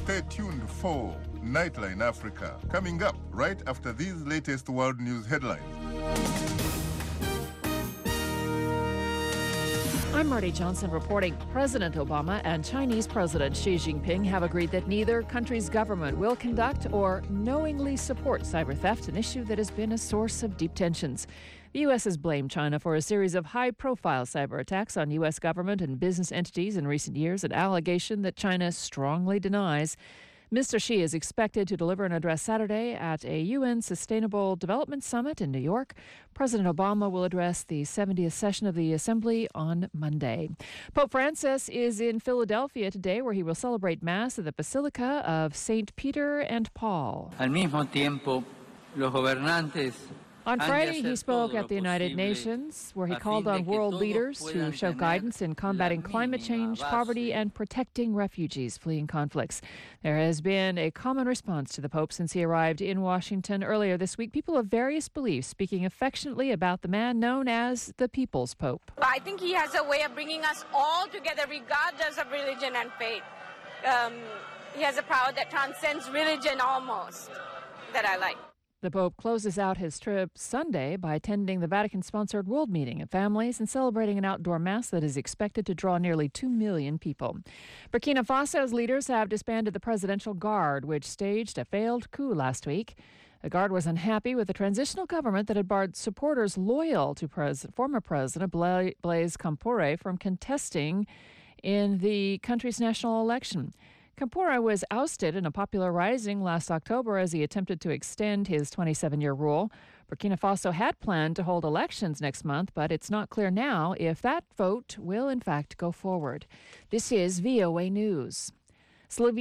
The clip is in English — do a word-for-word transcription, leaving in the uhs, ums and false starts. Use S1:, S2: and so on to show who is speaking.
S1: Stay tuned for Nightline Africa, coming up right after these latest world news headlines.
S2: I'm Marty Johnson reporting. President Obama and Chinese President Xi Jinping have agreed that neither country's government will conduct or knowingly support cyber theft, an issue that has been a source of deep tensions. The U S has blamed China for a series of high-profile cyber attacks on U S government and business entities in recent years, an allegation that China strongly denies. Mister Xi is expected to deliver an address Saturday at a U N Sustainable Development Summit in New York. President Obama will address the seventieth session of the Assembly on Monday. Pope Francis is in Philadelphia today, where he will celebrate Mass at the Basilica of Saint Peter and Paul.
S3: Al mismo tiempo, los gobernantes
S2: On Friday, he spoke at the United Nations, where he called on world leaders to show guidance in combating climate change, poverty, and protecting refugees fleeing conflicts. There has been a common response to the Pope since he arrived in Washington earlier this week. People of various beliefs speaking affectionately about the man known as the People's Pope.
S4: I think he has a way of bringing us all together, regardless of religion and faith. Um, he has a power that transcends religion almost, that I like.
S2: The Pope closes out his trip Sunday by attending the Vatican-sponsored World Meeting of Families and celebrating an outdoor mass that is expected to draw nearly two million people. Burkina Faso's leaders have disbanded the Presidential Guard, which staged a failed coup last week. The Guard was unhappy with the transitional government that had barred supporters loyal to pres- former President Bla- Blaise Compaoré from contesting in the country's national election. Compaoré was ousted in a popular rising last October as he attempted to extend his twenty-seven-year rule. Burkina Faso had planned to hold elections next month, but it's not clear now if that vote will in fact go forward. This is V O A News.